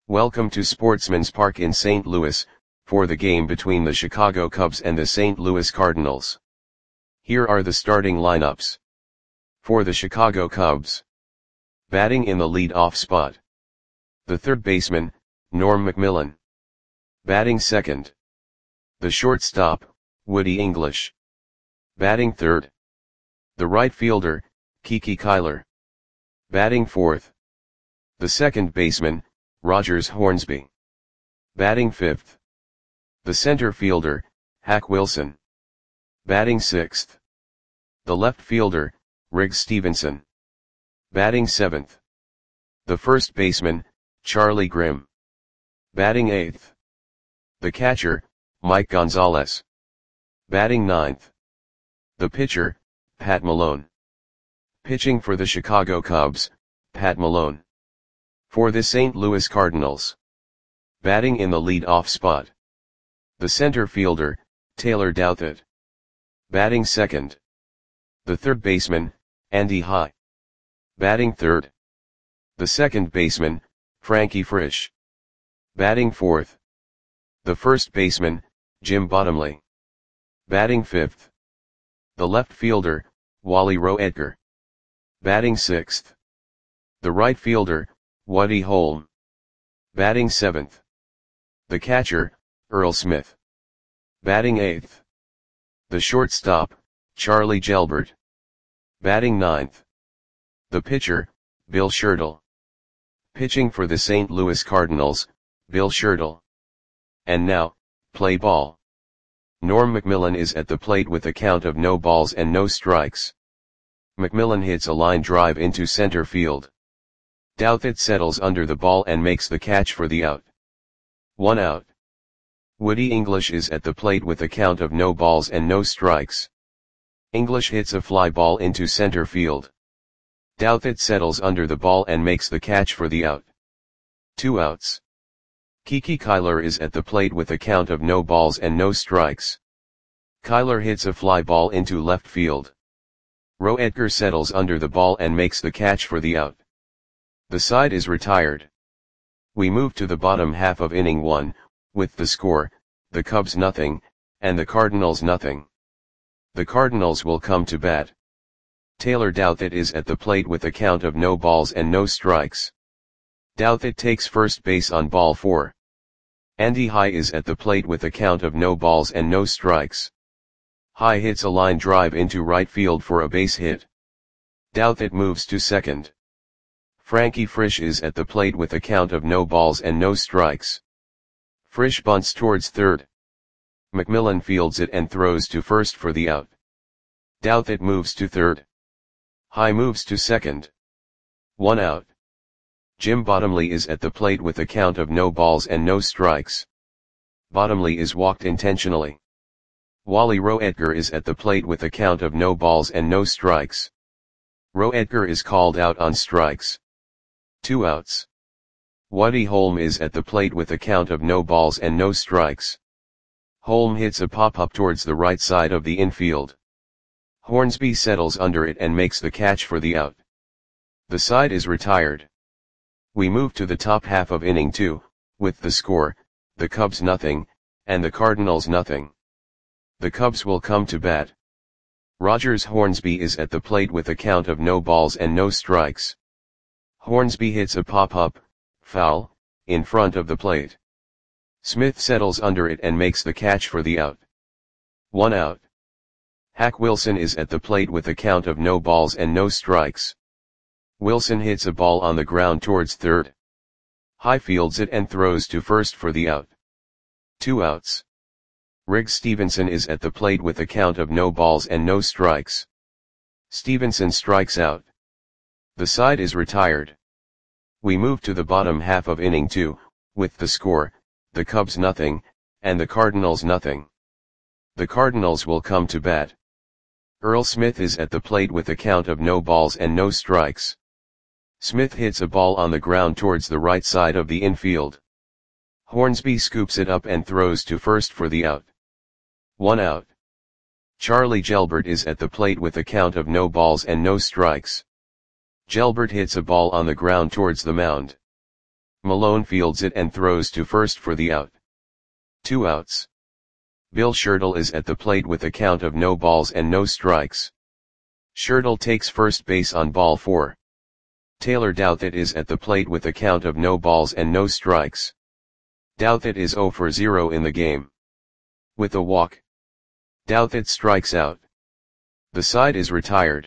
Welcome to Sportsman's Park in St. Louis, for the game between the Chicago Cubs and the St. Louis Cardinals. Here are the starting lineups. For the Chicago Cubs. Batting in the lead-off spot. The third baseman, Norm Macmillan. Batting second. The shortstop, Woody English. Batting third. The right fielder, Kiki Kyler. Batting fourth. The second baseman, Rogers Hornsby. Batting fifth. The center fielder, Hack Wilson. Batting sixth. The left fielder, Riggs Stephenson. Batting seventh. The first baseman, Charlie Grimm. Batting eighth. The catcher, Mike Gonzalez. Batting ninth. The pitcher, Pat Malone. Pitching for the Chicago Cubs, Pat Malone. For the St. Louis Cardinals. Batting in the lead-off spot. The center fielder, Taylor Douthit. Batting second. The third baseman, Andy High. Batting third. The second baseman, Frankie Frisch. Batting fourth. The first baseman, Jim Bottomley. Batting fifth. The left fielder, Wally Roedger. Batting sixth. The right fielder, Woody Holm. Batting seventh. The catcher, Earl Smith. Batting eighth. The shortstop, Charlie Gelbert. Batting ninth. The pitcher, Bill Schertle. Pitching for the St. Louis Cardinals, Bill Schertle. And now, play ball. Norm Macmillan is at the plate with a count of no balls and no strikes. Macmillan hits a line drive into center field. Douthit settles under the ball and makes the catch for the out. 1 out. Woody English is at the plate with a count of no balls and no strikes. English hits a fly ball into center field. Douthit settles under the ball and makes the catch for the out. 2 outs. Kiki Kyler is at the plate with a count of no balls and no strikes. Kyler hits a fly ball into left field. Roedger settles under the ball and makes the catch for the out. The side is retired. We move to the bottom half of inning 1, with the score, the Cubs nothing, and the Cardinals nothing. The Cardinals will come to bat. Taylor Douthit is at the plate with a count of no balls and no strikes. Douthit takes first base on ball 4. Andy High is at the plate with a count of no balls and no strikes. High hits a line drive into right field for a base hit. Douthit moves to second. Frankie Frisch is at the plate with a count of no balls and no strikes. Frisch bunts towards third. Macmillan fields it and throws to first for the out. Douthit moves to third. High moves to second. 1 out. Jim Bottomley is at the plate with a count of no balls and no strikes. Bottomley is walked intentionally. Wally Roedger is at the plate with a count of no balls and no strikes. Roedger is called out on strikes. 2 outs. Woody Holm is at the plate with a count of no balls and no strikes. Holm hits a pop-up towards the right side of the infield. Hornsby settles under it and makes the catch for the out. The side is retired. We move to the top half of inning 2, with the score, the Cubs nothing, and the Cardinals nothing. The Cubs will come to bat. Rogers Hornsby is at the plate with a count of no balls and no strikes. Hornsby hits a pop-up, foul, in front of the plate. Smith settles under it and makes the catch for the out. 1 out. Hack Wilson is at the plate with a count of no balls and no strikes. Wilson hits a ball on the ground towards third. High fields it and throws to first for the out. 2 outs. Riggs Stephenson is at the plate with a count of no balls and no strikes. Stephenson strikes out. The side is retired. We move to the bottom half of inning 2, with the score, the Cubs nothing, and the Cardinals nothing. The Cardinals will come to bat. Earl Smith is at the plate with a count of no balls and no strikes. Smith hits a ball on the ground towards the right side of the infield. Hornsby scoops it up and throws to first for the out. 1 out. Charlie Gelbert is at the plate with a count of no balls and no strikes. Gelbert hits a ball on the ground towards the mound. Malone fields it and throws to first for the out. 2 outs. Bill Schertle is at the plate with a count of no balls and no strikes. Schertle takes first base on ball 4. Taylor Douthit is at the plate with a count of no balls and no strikes. Douthit is 0 for 0 in the game. With a walk, Douthit strikes out. The side is retired.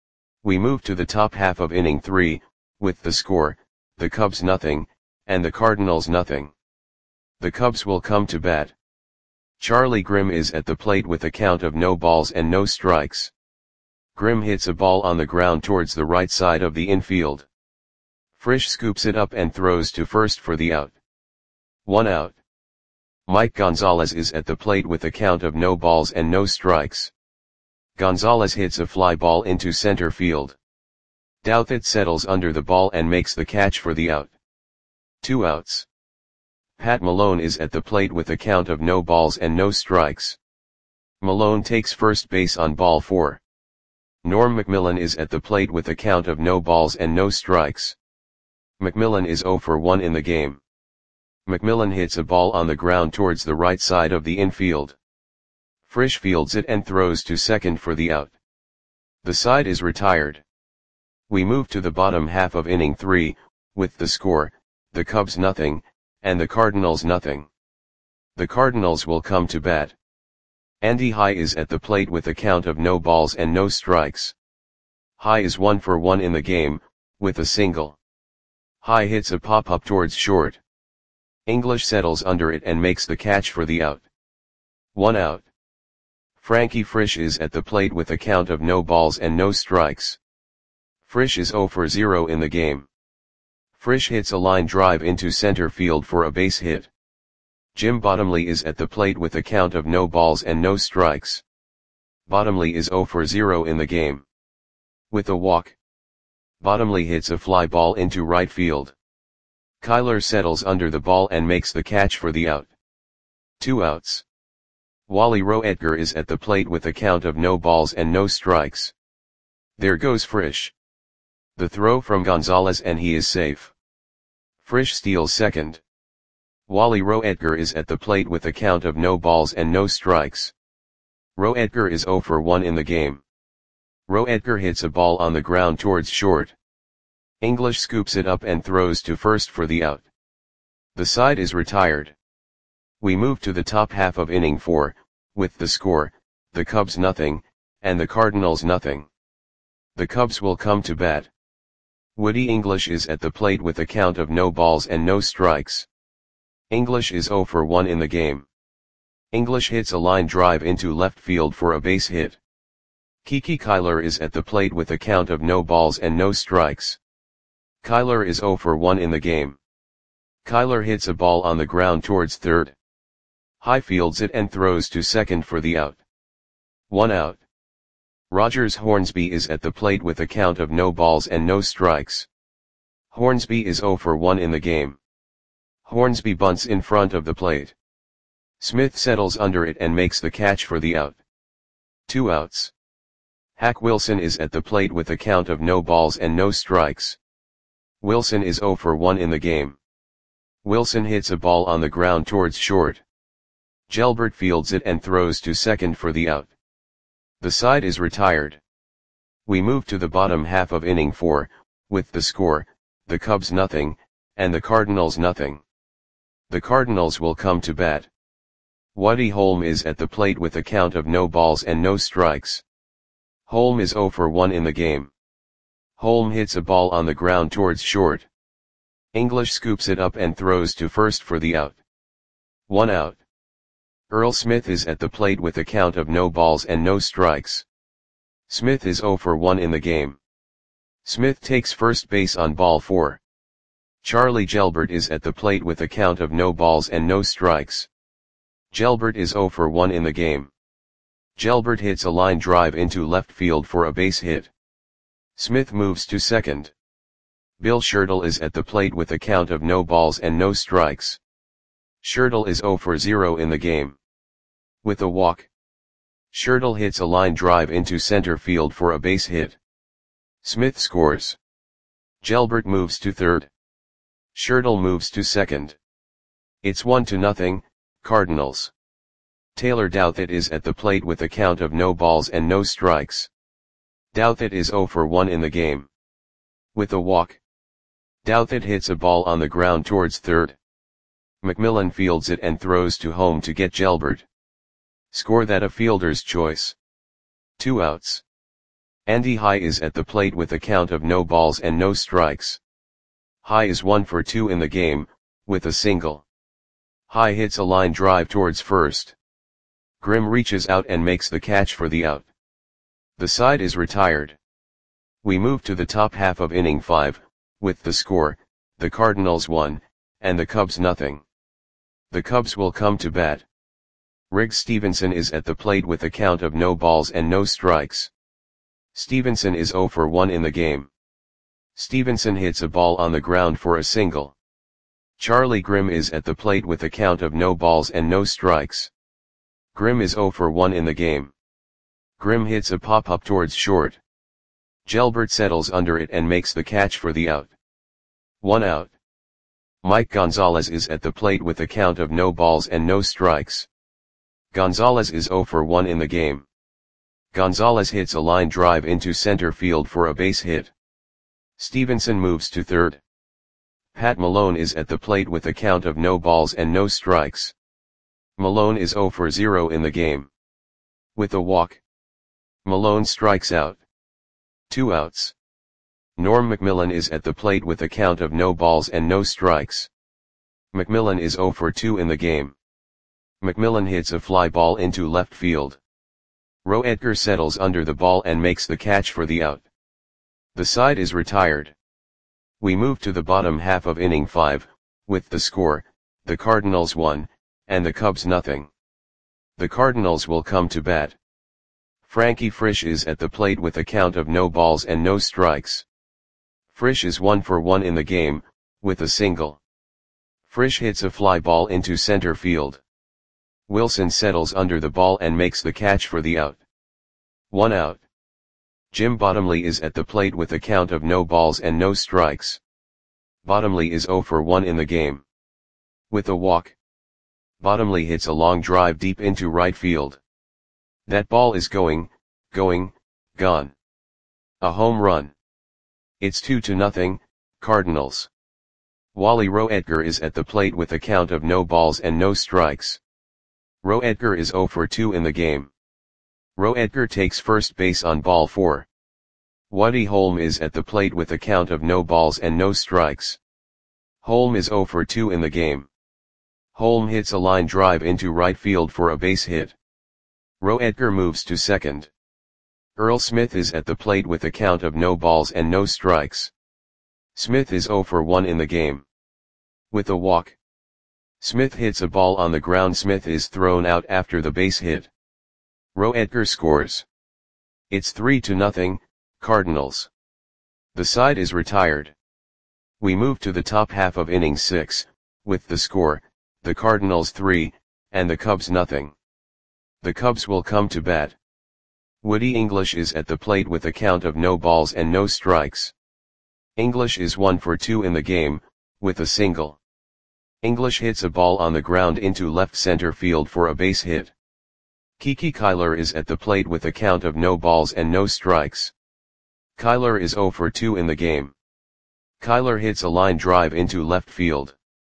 We move to the top half of inning 3, with the score, the Cubs nothing, and the Cardinals nothing. The Cubs will come to bat. Charlie Grimm is at the plate with a count of no balls and no strikes. Grimm hits a ball on the ground towards the right side of the infield. Frisch scoops it up and throws to first for the out. 1 out. Mike Gonzalez is at the plate with a count of no balls and no strikes. Gonzalez hits a fly ball into center field. Douthit settles under the ball and makes the catch for the out. 2 outs. Pat Malone is at the plate with a count of no balls and no strikes. Malone takes first base on ball 4. Norm McMillan is at the plate with a count of no balls and no strikes. McMillan is 0 for 1 in the game. McMillan hits a ball on the ground towards the right side of the infield. Frisch fields it and throws to second for the out. The side is retired. We move to the bottom half of inning 3, with the score, the Cubs nothing, and the Cardinals nothing. The Cardinals will come to bat. Andy High is at the plate with a count of no balls and no strikes. High is 1 for 1 in the game, with a single. High hits a pop-up towards short. English settles under it and makes the catch for the out. 1 out. Frankie Frisch is at the plate with a count of no balls and no strikes. Frisch is 0 for 0 in the game. Frisch hits a line drive into center field for a base hit. Jim Bottomley is at the plate with a count of no balls and no strikes. Bottomley is 0 for 0 in the game. With a walk, Bottomley hits a fly ball into right field. Kyler settles under the ball and makes the catch for the out. 2 outs. Wally Roetger is at the plate with a count of no balls and no strikes. There goes Frisch. The throw from Gonzalez and he is safe. Frisch steals second. Wally Roetger is at the plate with a count of no balls and no strikes. Roetger is 0 for 1 in the game. Roetger hits a ball on the ground towards short. English scoops it up and throws to first for the out. The side is retired. We move to the top half of inning 4, with the score, the Cubs nothing, and the Cardinals nothing. The Cubs will come to bat. Woody English is at the plate with a count of no balls and no strikes. English is 0 for 1 in the game. English hits a line drive into left field for a base hit. Kiki Kyler is at the plate with a count of no balls and no strikes. Kyler is 0 for 1 in the game. Kyler hits a ball on the ground towards third. High fields it and throws to second for the out. 1 out. Rogers Hornsby is at the plate with a count of no balls and no strikes. Hornsby is 0 for 1 in the game. Hornsby bunts in front of the plate. Smith settles under it and makes the catch for the out. 2 outs. Hack Wilson is at the plate with a count of no balls and no strikes. Wilson is 0 for 1 in the game. Wilson hits a ball on the ground towards short. Gelbert fields it and throws to second for the out. The side is retired. We move to the bottom half of inning 4, with the score, the Cubs nothing, and the Cardinals nothing. The Cardinals will come to bat. Woody Holm is at the plate with a count of no balls and no strikes. Holm is 0 for 1 in the game. Holm hits a ball on the ground towards short. English scoops it up and throws to first for the out. 1 out. Earl Smith is at the plate with a count of no balls and no strikes. Smith is 0 for 1 in the game. Smith takes first base on ball 4. Charlie Gelbert is at the plate with a count of no balls and no strikes. Gelbert is 0 for 1 in the game. Gelbert hits a line drive into left field for a base hit. Smith moves to second. Bill Schertle is at the plate with a count of no balls and no strikes. Schertle is 0 for 0 in the game. With a walk, Schertle hits a line drive into center field for a base hit. Smith scores. Gelbert moves to third. Schertl moves to second. It's 1-0, Cardinals. Taylor Douthit is at the plate with a count of no balls and no strikes. Douthit is 0 for 1 in the game. With a walk, Douthit hits a ball on the ground towards third. McMillan fields it and throws to home to get Gelbert. Score that a fielder's choice. 2 outs. Andy High is at the plate with a count of no balls and no strikes. High is 1 for 2 in the game, with a single. High hits a line drive towards first. Grimm reaches out and makes the catch for the out. The side is retired. We move to the top half of inning 5, with the score, the Cardinals 1, and the Cubs 0. The Cubs will come to bat. Riggs Stevenson is at the plate with a count of no balls and no strikes. Stevenson is 0 for 1 in the game. Stevenson hits a ball on the ground for a single. Charlie Grimm is at the plate with a count of no balls and no strikes. Grimm is 0 for 1 in the game. Grimm hits a pop-up towards short. Gelbert settles under it and makes the catch for the out. 1 out. Mike Gonzalez is at the plate with a count of no balls and no strikes. Gonzalez is 0 for 1 in the game. Gonzalez hits a line drive into center field for a base hit. Stevenson moves to third. Pat Malone is at the plate with a count of no balls and no strikes. Malone is 0 for 0 in the game. With a walk, Malone strikes out. 2 outs. Norm McMillan is at the plate with a count of no balls and no strikes. McMillan is 0 for 2 in the game. McMillan hits a fly ball into left field. Roe Edgar settles under the ball and makes the catch for the out. The side is retired. We move to the bottom half of inning 5, with the score, the Cardinals 1, and the Cubs 0. The Cardinals will come to bat. Frankie Frisch is at the plate with a count of no balls and no strikes. Frisch is 1 for 1 in the game, with a single. Frisch hits a fly ball into center field. Wilson settles under the ball and makes the catch for the out. 1 out. Jim Bottomley is at the plate with a count of no balls and no strikes. Bottomley is 0 for 1 in the game. With a walk, Bottomley hits a long drive deep into right field. That ball is gone. A home run. It's 2-0, Cardinals. Wally Roe Edgar is at the plate with a count of no balls and no strikes. Roe Edgar is 0 for 2 in the game. Roe Edgar takes first base on ball 4. Woody Holm is at the plate with a count of no balls and no strikes. Holm is 0 for 2 in the game. Holm hits a line drive into right field for a base hit. Roe Edgar moves to second. Earl Smith is at the plate with a count of no balls and no strikes. Smith is 0 for 1 in the game. With a walk, Smith hits a ball on the ground. Smith is thrown out after the base hit. Roe Edgar scores. It's 3-0, Cardinals. The side is retired. We move to the top half of inning 6, with the score, the Cardinals 3, and the Cubs 0. The Cubs will come to bat. Woody English is at the plate with a count of no balls and no strikes. English is 1 for 2 in the game, with a single. English hits a ball on the ground into left center field for a base hit. Kiki Kyler is at the plate with a count of no balls and no strikes. Kyler is 0 for 2 in the game. Kyler hits a line drive into left field.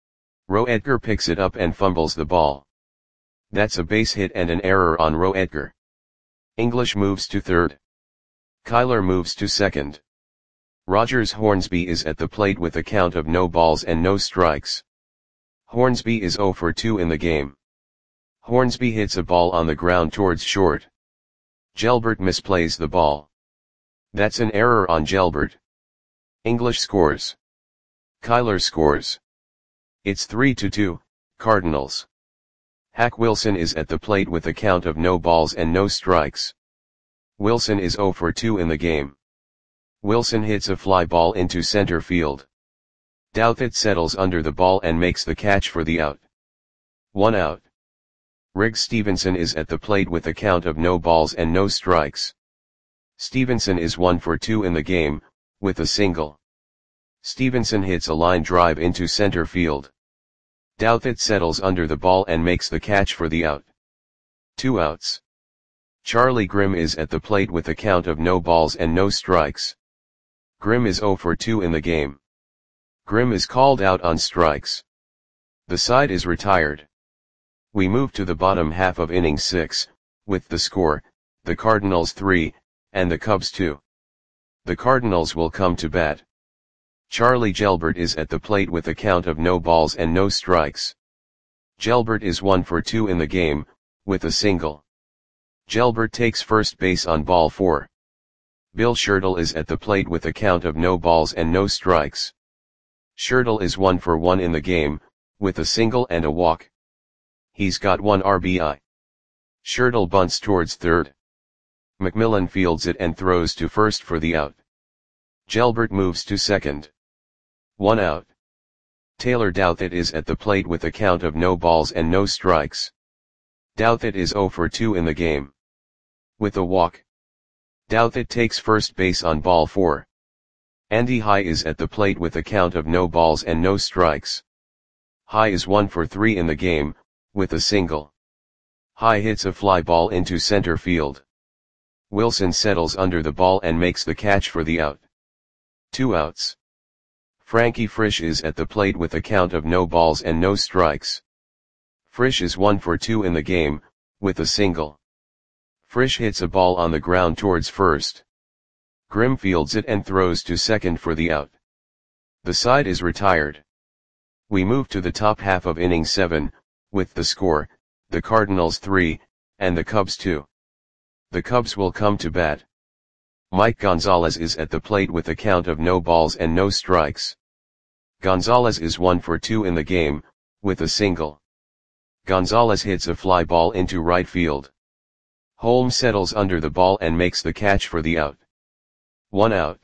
Roe Edgar picks it up and fumbles the ball. That's a base hit and an error on Roe Edgar. English moves to third. Kyler moves to second. Rogers Hornsby is at the plate with a count of no balls and no strikes. Hornsby is 0 for 2 in the game. Hornsby hits a ball on the ground towards short. Gelbert misplays the ball. That's an error on Gelbert. English scores. Kyler scores. It's 3-2, Cardinals. Hack Wilson is at the plate with a count of no balls and no strikes. Wilson is 0 for 2 in the game. Wilson hits a fly ball into center field. Douthit settles under the ball and makes the catch for the out. 1 out. Riggs Stevenson is at the plate with a count of no balls and no strikes. Stevenson is 1 for 2 in the game, with a single. Stevenson hits a line drive into center field. Douthit settles under the ball and makes the catch for the out. 2 outs. Charlie Grimm is at the plate with a count of no balls and no strikes. Grimm is 0 for 2 in the game. Grimm is called out on strikes. The side is retired. We move to the bottom half of inning 6, with the score, the Cardinals 3, and the Cubs 2. The Cardinals will come to bat. Charlie Gelbert is at the plate with a count of no balls and no strikes. Gelbert is 1 for 2 in the game, with a single. Gelbert takes first base on ball 4. Bill Schertle is at the plate with a count of no balls and no strikes. Schertle is 1 for 1 in the game, with a single and a walk. He's got 1 RBI. Schertle bunts towards third. McMillan fields it and throws to first for the out. Gelbert moves to second. 1 out. Taylor Douthit is at the plate with a count of no balls and no strikes. Douthit is 0 for 2 in the game. With a walk. Douthit takes first base on ball 4. Andy High is at the plate with a count of no balls and no strikes. High is 1 for 3 in the game, with a single. High hits a fly ball into center field. Wilson settles under the ball and makes the catch for the out. 2 outs. Frankie Frisch is at the plate with a count of no balls and no strikes. Frisch is 1 for 2 in the game, with a single. Frisch hits a ball on the ground towards first. Grimm fields it and throws to second for the out. The side is retired. We move to the top half of inning 7, with the score, the Cardinals 3, and the Cubs 2. The Cubs will come to bat. Mike Gonzalez is at the plate with a count of no balls and no strikes. Gonzalez is 1 for 2 in the game, with a single. Gonzalez hits a fly ball into right field. Holmes settles under the ball and makes the catch for the out. 1 out.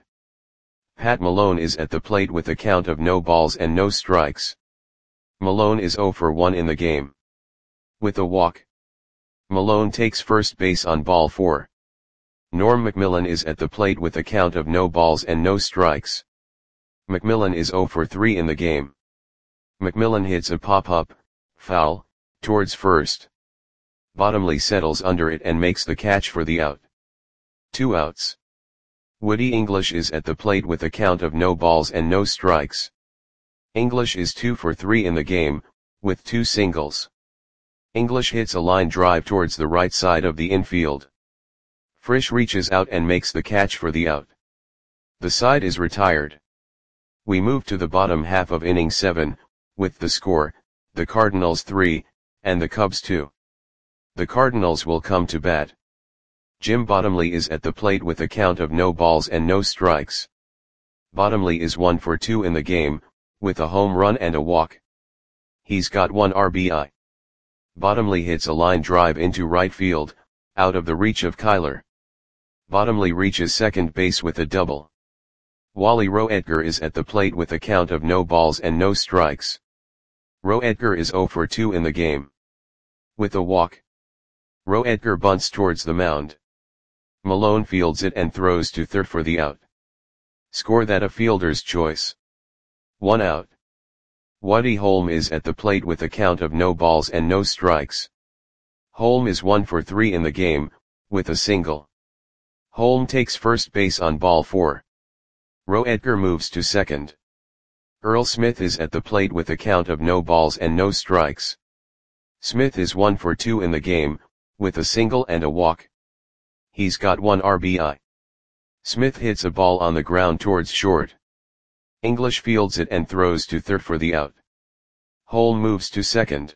Pat Malone is at the plate with a count of no balls and no strikes. Malone is 0 for 1 in the game. With a walk. Malone takes first base on ball 4. Norm McMillan is at the plate with a count of no balls and no strikes. McMillan is 0 for 3 in the game. McMillan hits a pop-up, foul, towards first. Bottomley settles under it and makes the catch for the out. 2 outs. Woody English is at the plate with a count of no balls and no strikes. English is 2 for 3 in the game, with 2 singles. English hits a line drive towards the right side of the infield. Frisch reaches out and makes the catch for the out. The side is retired. We move to the bottom half of inning 7, with the score, the Cardinals 3, and the Cubs 2. The Cardinals will come to bat. Jim Bottomley is at the plate with a count of no balls and no strikes. Bottomley is 1 for 2 in the game, with a home run and a walk. He's got 1 RBI. Bottomley hits a line drive into right field, out of the reach of Kyler. Bottomley reaches second base with a double. Wally Roedger is at the plate with a count of no balls and no strikes. Roedger is 0 for 2 in the game. With a walk. Roedger bunts towards the mound. Malone fields it and throws to third for the out. Score that a fielder's choice. 1 out. Woody Holm is at the plate with a count of no balls and no strikes. Holm is 1 for 3 in the game, with a single. Holm takes first base on ball 4. Roedger moves to second. Earl Smith is at the plate with a count of no balls and no strikes. Smith is 1 for 2 in the game, with a single and a walk. He's got 1 RBI. Smith hits a ball on the ground towards short. English fields it and throws to third for the out. Holm moves to second.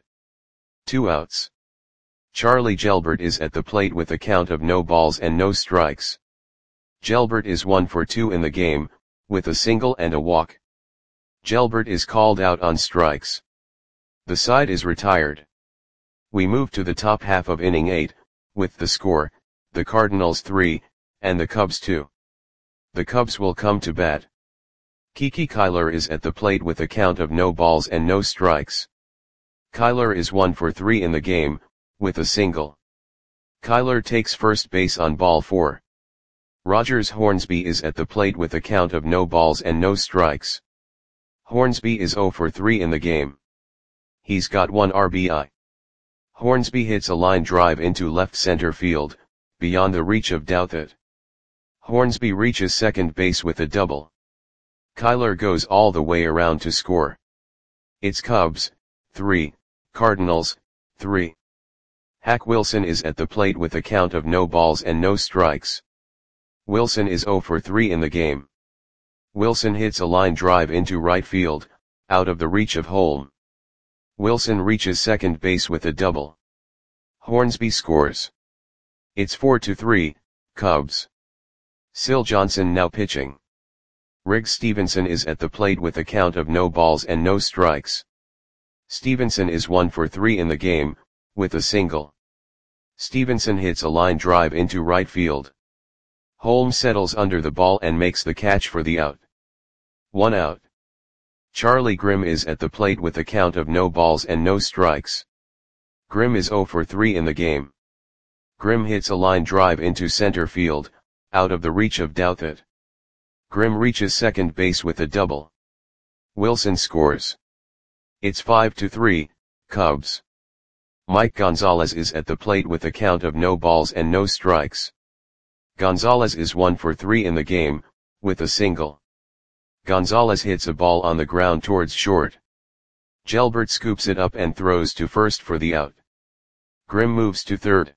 2 outs. Charlie Gelbert is at the plate with a count of no balls and no strikes. Gelbert is 1 for 2 in the game, with a single and a walk. Gelbert is called out on strikes. The side is retired. We move to the top half of inning 8, with the score, the Cardinals 3, and the Cubs 2. The Cubs will come to bat. Kiki Kyler is at the plate with a count of no balls and no strikes. Kyler is 1 for 3 in the game, with a single. Kyler takes first base on ball 4. Rogers Hornsby is at the plate with a count of no balls and no strikes. Hornsby is 0 for 3 in the game. He's got 1 RBI. Hornsby hits a line drive into left center field, beyond the reach of Douthit. Hornsby reaches second base with a double. Kyler goes all the way around to score. It's Cubs, 3, Cardinals, 3. Hack Wilson is at the plate with a count of no balls and no strikes. Wilson is 0 for 3 in the game. Wilson hits a line drive into right field, out of the reach of Holm. Wilson reaches second base with a double. Hornsby scores. It's 4-3, Cubs. Syl Johnson now pitching. Riggs Stevenson is at the plate with a count of no balls and no strikes. Stevenson is 1 for 3 in the game, with a single. Stevenson hits a line drive into right field. Holmes settles under the ball and makes the catch for the out. 1 out. Charlie Grimm is at the plate with a count of no balls and no strikes. Grimm is 0 for 3 in the game. Grimm hits a line drive into center field, out of the reach of Douthit. Grimm reaches second base with a double. Wilson scores. It's 5-3, Cubs. Mike Gonzalez is at the plate with a count of no balls and no strikes. Gonzalez is 1 for 3 in the game, with a single. Gonzalez hits a ball on the ground towards short. Gelbert scoops it up and throws to first for the out. Grimm moves to third.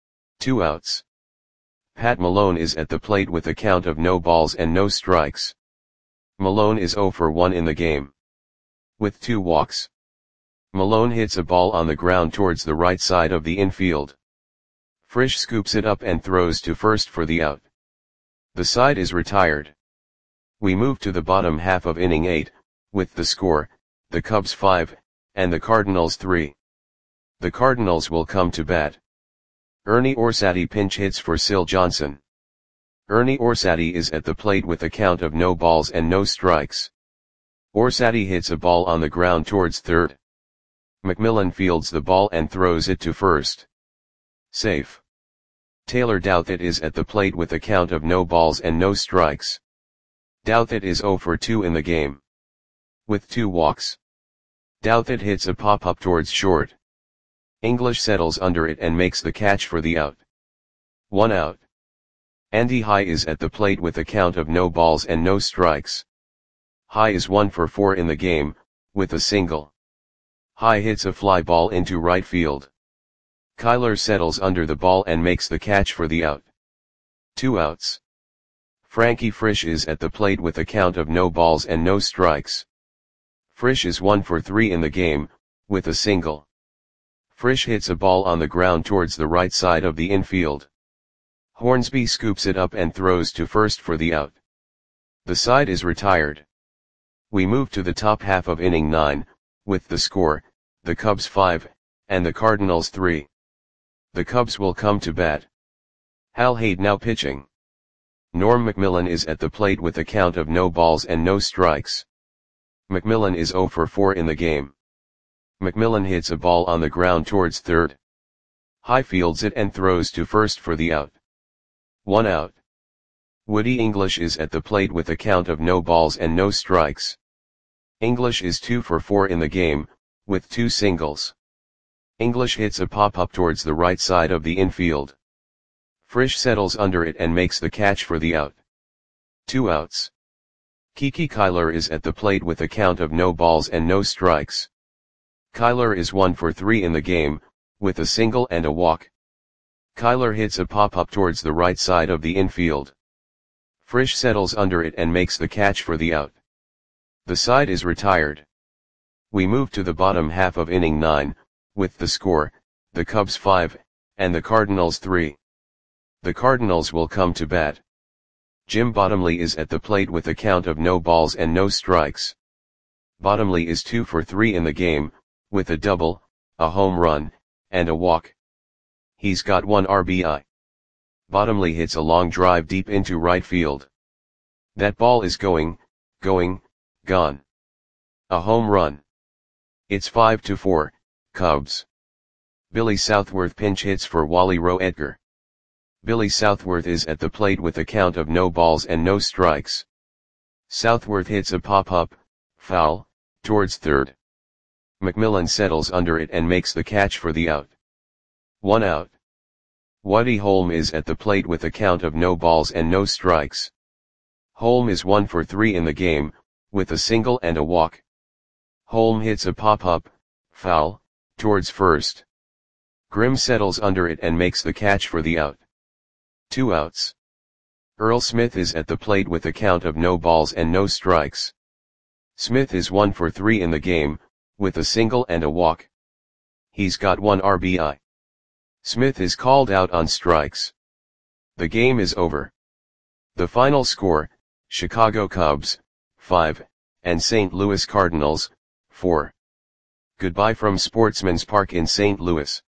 2 outs. Pat Malone is at the plate with a count of no balls and no strikes. Malone is 0 for 1 in the game. With 2 walks. Malone hits a ball on the ground towards the right side of the infield. Frisch scoops it up and throws to first for the out. The side is retired. We move to the bottom half of inning 8, with the score, the Cubs 5, and the Cardinals 3. The Cardinals will come to bat. Ernie Orsatti pinch hits for Syl Johnson. Ernie Orsatti is at the plate with a count of no balls and no strikes. Orsatti hits a ball on the ground towards third. McMillan fields the ball and throws it to first. Safe. Taylor Douthit is at the plate with a count of no balls and no strikes. Douthit is 0 for 2 in the game. With 2 walks. Douthit hits a pop-up towards short. English settles under it and makes the catch for the out. 1 out. Andy High is at the plate with a count of no balls and no strikes. High is 1 for 4 in the game, with a single. High hits a fly ball into right field. Kyler settles under the ball and makes the catch for the out. 2 outs. Frankie Frisch is at the plate with a count of no balls and no strikes. Frisch is 1 for 3 in the game, with a single. Frisch hits a ball on the ground towards the right side of the infield. Hornsby scoops it up and throws to first for the out. The side is retired. We move to the top half of inning 9, with the score, the Cubs 5, and the Cardinals 3. The Cubs will come to bat. Hal Haid now pitching. Norm McMillan is at the plate with a count of no balls and no strikes. McMillan is 0 for 4 in the game. McMillan hits a ball on the ground towards third. High fields it and throws to first for the out. 1 out. Woody English is at the plate with a count of no balls and no strikes. English is 2 for 4 in the game, with 2 singles. English hits a pop-up towards the right side of the infield. Frisch settles under it and makes the catch for the out. 2 outs. Kiki Kyler is at the plate with a count of no balls and no strikes. Kyler is 1 for 3 in the game, with a single and a walk. Kyler hits a pop-up towards the right side of the infield. Frisch settles under it and makes the catch for the out. The side is retired. We move to the bottom half of inning 9, with the score, the Cubs 5, and the Cardinals 3. The Cardinals will come to bat. Jim Bottomley is at the plate with a count of no balls and no strikes. Bottomley is 2 for 3 in the game, with a double, a home run, and a walk. He's got 1 RBI. Bottomley hits a long drive deep into right field. That ball is going, gone. A home run. It's 5-4, Cubs. Billy Southworth pinch hits for Wally Roe Edgar. Billy Southworth is at the plate with a count of no balls and no strikes. Southworth hits a pop-up, foul, towards third. McMillan settles under it and makes the catch for the out. 1 out. Woody Holm is at the plate with a count of no balls and no strikes. Holm is 1 for 3 in the game, with a single and a walk. Holm hits a pop-up, foul, towards first. Grimm settles under it and makes the catch for the out. 2 outs. Earl Smith is at the plate with a count of no balls and no strikes. Smith is 1 for 3 in the game, with a single and a walk. He's got 1 RBI. Smith is called out on strikes. The game is over. The final score, Chicago Cubs, 5, and St. Louis Cardinals, 4. Goodbye from Sportsman's Park in St. Louis.